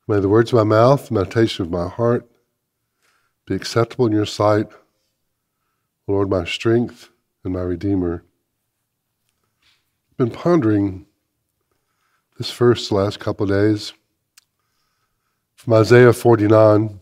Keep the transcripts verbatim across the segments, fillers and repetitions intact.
May the words of my mouth, the meditation of my heart be acceptable in your sight, Lord, my strength and my Redeemer. I've been pondering this verse the last couple of days from Isaiah forty-nine.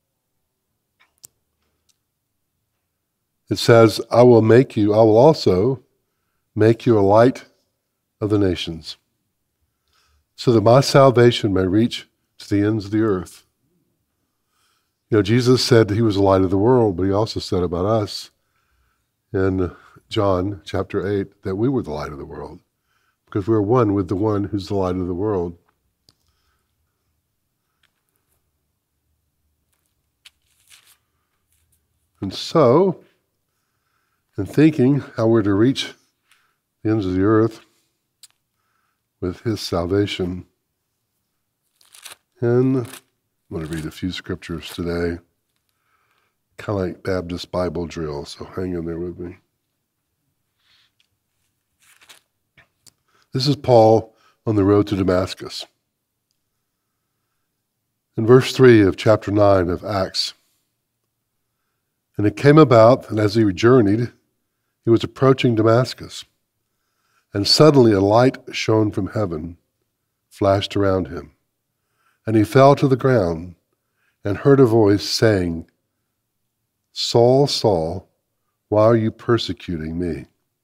It says, I will make you, I will also make you a light of the nations, so that my salvation may reach to the ends of the earth. You know, Jesus said he was the light of the world, but he also said about us in John chapter eight that we were the light of the world, because we're one with the one who's the light of the world. And so, in thinking how we're to reach the ends of the earth with his salvation, and I'm going to read a few scriptures today, kind of like Baptist Bible drill, so hang in there with me. This is Paul on the road to Damascus. In verse three of chapter nine of Acts, and it came about, and as he journeyed, he was approaching Damascus, and suddenly a light shone from heaven, flashed around him. And he fell to the ground and heard a voice saying, Saul, Saul, why are you persecuting me?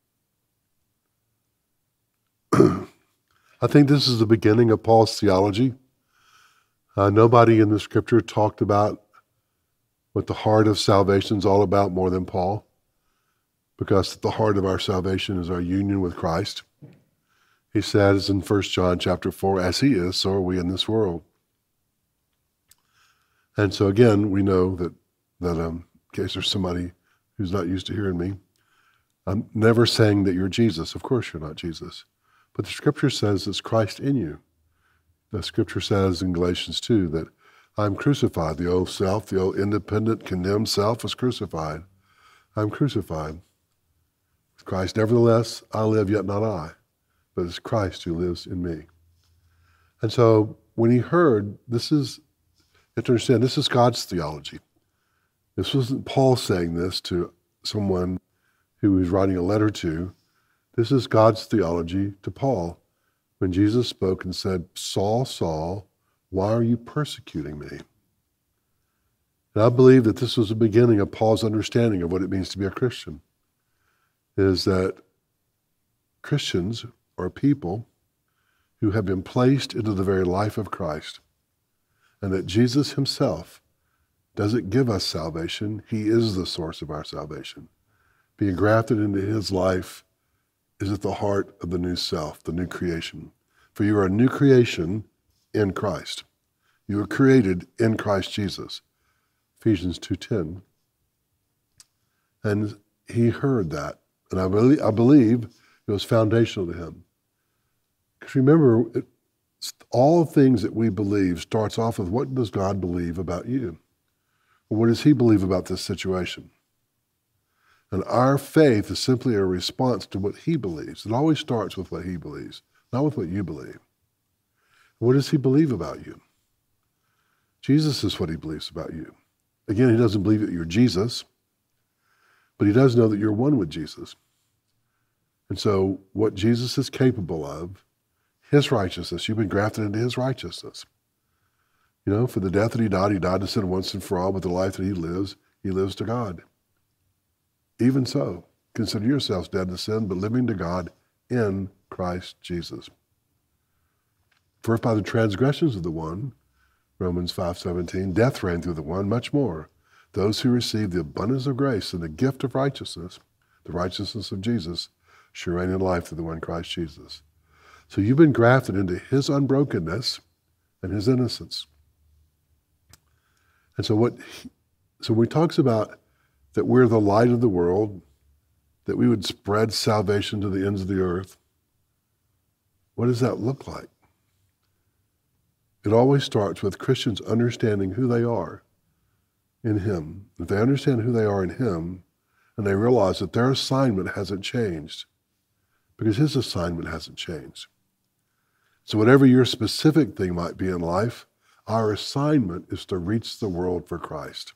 I think this is the beginning of Paul's theology. Uh, nobody in the scripture talked about what the heart of salvation is all about more than Paul, because the heart of our salvation is our union with Christ. He says in First John chapter four, as he is, so are we in this world. And so again, we know that, that um, in case there's somebody who's not used to hearing me, I'm never saying that you're Jesus. Of course you're not Jesus. But the scripture says it's Christ in you. The scripture says in Galatians two that I'm crucified. The old self, the old independent, condemned self is crucified. I'm crucified. Christ, nevertheless, I live, yet not I, but it's Christ who lives in me. And so when he heard, this is, you have to understand, this is God's theology. This wasn't Paul saying this to someone who he was writing a letter to. This is God's theology to Paul when Jesus spoke and said, Saul, Saul, why are you persecuting me? And I believe that this was the beginning of Paul's understanding of what it means to be a Christian, is that Christians are people who have been placed into the very life of Christ, and that Jesus himself doesn't give us salvation. He is the source of our salvation. Being grafted into his life is at the heart of the new self, the new creation. For you are a new creation in Christ. You were created in Christ Jesus. Ephesians two ten. And he heard that. And I believe, I believe it was foundational to him. Because remember, it, all things that we believe starts off with, what does God believe about you? Or what does he believe about this situation? And our faith is simply a response to what he believes. It always starts with what he believes, not with what you believe. What does he believe about you? Jesus is what he believes about you. Again, he doesn't believe that you're Jesus, but he does know that you're one with Jesus. And so what Jesus is capable of, his righteousness, you've been grafted into his righteousness. You know, for the death that he died, he died to sin once and for all, but the life that he lives, he lives to God. Even so, consider yourselves dead to sin, but living to God in Christ Jesus. For if by the transgressions of the one, Romans five seventeen, death reigned through the one, much more, those who receive the abundance of grace and the gift of righteousness, the righteousness of Jesus, shall reign in life through the one Christ Jesus. So you've been grafted into his unbrokenness and his innocence. And so what, he, so when he talks about that we're the light of the world, that we would spread salvation to the ends of the earth, what does that look like? It always starts with Christians understanding who they are in him. If they understand who they are in him, and they realize that their assignment hasn't changed, because his assignment hasn't changed. So whatever your specific thing might be in life, Our assignment is to reach the world for Christ.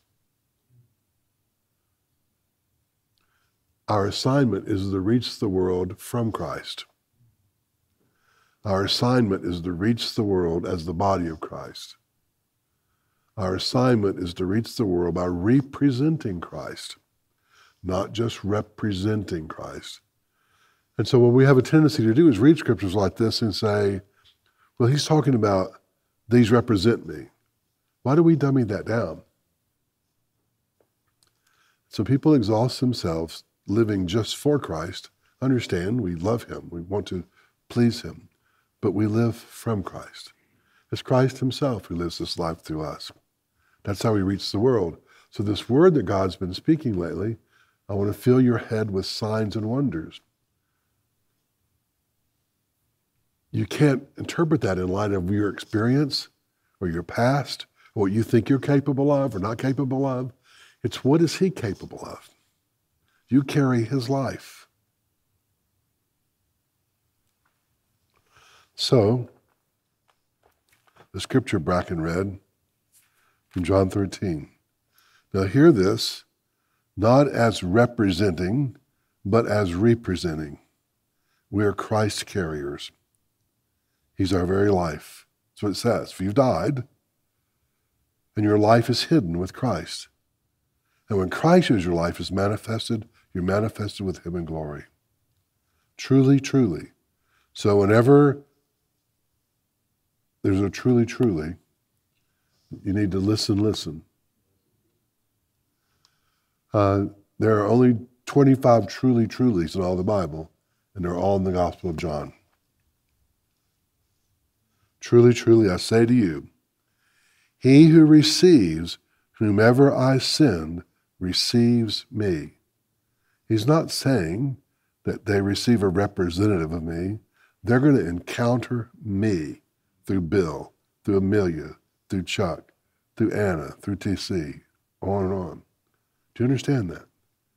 Our assignment is to reach the world from Christ. Our assignment is to reach the world as the body of Christ. Our assignment is to reach the world by representing Christ, not just representing Christ. And so what we have a tendency to do is read scriptures like this and say, well, he's talking about these represent me. Why do we dummy that down? So people exhaust themselves living just for Christ. Understand, we love him. We want to please him. But we live from Christ. It's Christ himself who lives this life through us. That's how we reach the world. So this word that God's been speaking lately, I want to fill your head with signs and wonders. You can't interpret that in light of your experience or your past, or what you think you're capable of or not capable of. It's what is he capable of? You carry his life. So, the scripture Bracken read from John thirteen. Now hear this, not as representing, but as representing. We are Christ carriers. He's our very life. That's what it says. If you've died, and your life is hidden with Christ. And when Christ is your life is manifested, you're manifested with him in glory. Truly, truly. So whenever there's a truly, truly, you need to listen, listen. Uh, there are only twenty-five truly, trulies in all the Bible, and they're all in the Gospel of John. Truly, truly, I say to you, he who receives whomever I send receives me. He's not saying that they receive a representative of me. They're going to encounter me through Bill, through Amelia, through Chuck, through Anna, through T C, on and on. Do you understand that?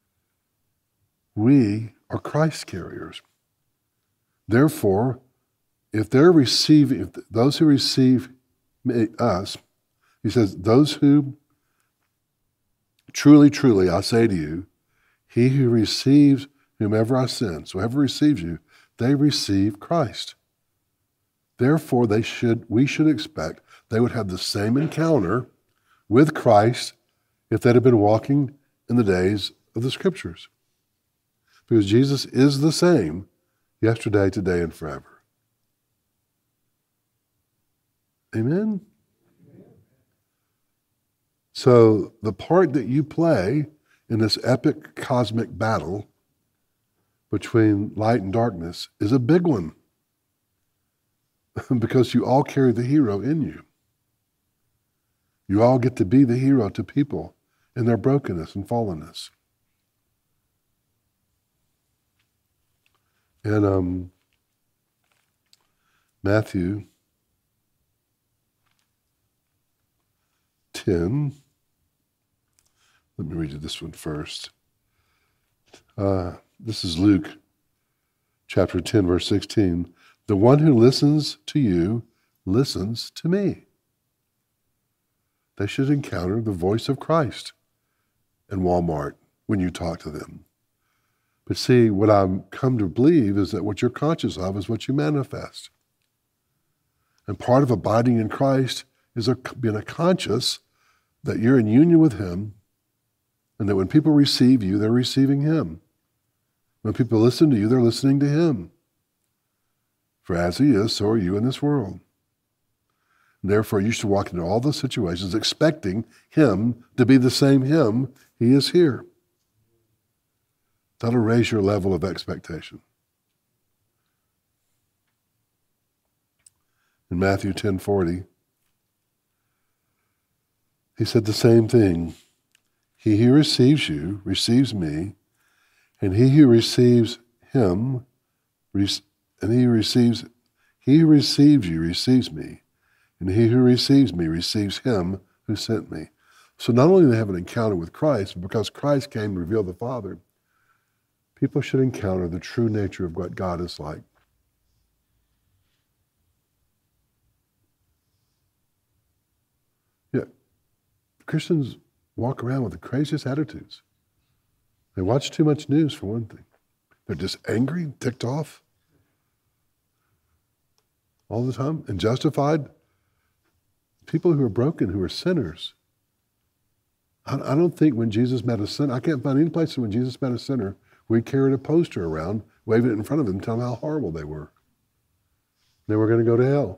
We are Christ carriers. Therefore, if they're receiving, if those who receive me, us, he says, those who truly, truly, I say to you, he who receives whomever I send, so whoever receives you, they receive Christ. Therefore, they should, we should expect they would have the same encounter with Christ if they'd have been walking in the days of the Scriptures. Because Jesus is the same yesterday, today, and forever. Amen? So the part that you play in this epic cosmic battle between light and darkness is a big one. Because you all carry the hero in you. You all get to be the hero to people in their brokenness and fallenness. And um, Matthew ten, let me read you this one first. Uh, this is Luke chapter ten, verse sixteen. The one who listens to you listens to me. They should encounter the voice of Christ in Walmart when you talk to them. But see, what I've come to believe is that what you're conscious of is what you manifest. And part of abiding in Christ is a, being a conscious that you're in union with him, and that when people receive you, they're receiving him. When people listen to you, they're listening to him. For as he is, so are you in this world. And therefore, you should walk into all those situations expecting him to be the same him he is here. That'll raise your level of expectation. In Matthew ten forty, he said the same thing. He who receives you receives me, and he who receives him, and he who receives, he who receives you receives me, and he who receives me receives him who sent me. So not only do they have an encounter with Christ, but because Christ came to reveal the Father, people should encounter the true nature of what God is like. Christians walk around with the craziest attitudes. They watch too much news, for one thing. They're just angry, ticked off all the time, and justified. People who are broken, who are sinners. I, I don't think when Jesus met a sinner, I can't find any place when Jesus met a sinner where he carried a poster around, waving it in front of them, telling them how horrible they were. They were going to go to hell.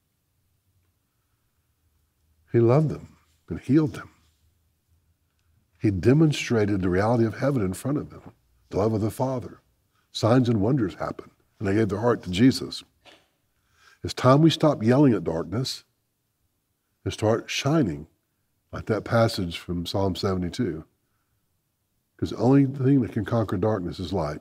He loved them and healed them. He demonstrated the reality of heaven in front of them, the love of the Father. Signs and wonders happened, and they gave their heart to Jesus. It's time we stop yelling at darkness and start shining, like that passage from Psalm seventy-two. Because the only thing that can conquer darkness is light.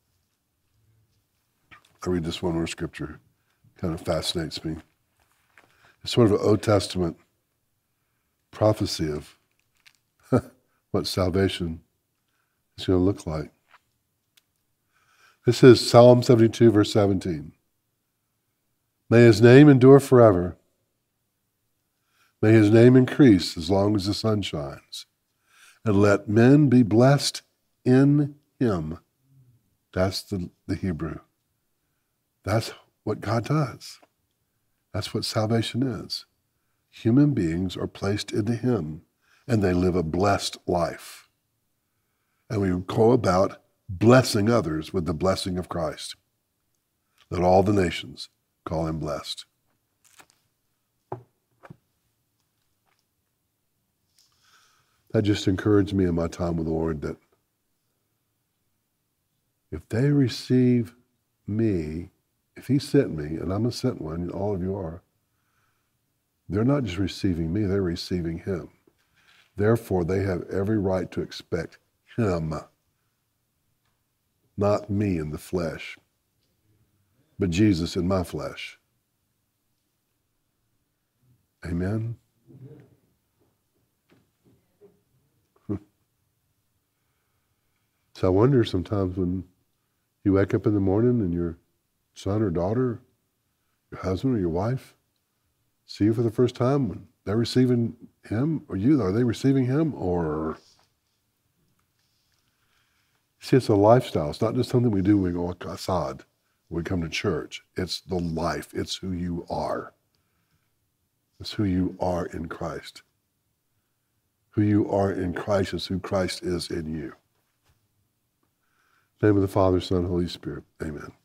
I read this one more scripture. It kind of fascinates me. It's sort of an Old Testament prophecy of what salvation is going to look like. This is Psalm seventy-two, verse seventeen. May his name endure forever. May his name increase as long as the sun shines. And let men be blessed in him. That's the, the Hebrew. That's what God does. That's what salvation is. Human beings are placed into him, and they live a blessed life. And we go about blessing others with the blessing of Christ. Let all the nations call him blessed. That just encouraged me in my time with the Lord that if they receive me, if he sent me, and I'm a sent one, all of you are, they're not just receiving me, they're receiving him. Therefore, they have every right to expect him, not me in the flesh, but Jesus in my flesh. Amen? So I wonder sometimes when you wake up in the morning and your son or daughter, your husband or your wife, see you for the first time, when they're receiving him or you, are they receiving him or? See, it's a lifestyle. It's not just something we do when we go outside, when we come to church. It's the life. It's who you are. It's who you are in Christ. Who you are in Christ is who Christ is in you. In the name of the Father, Son, Holy Spirit. Amen.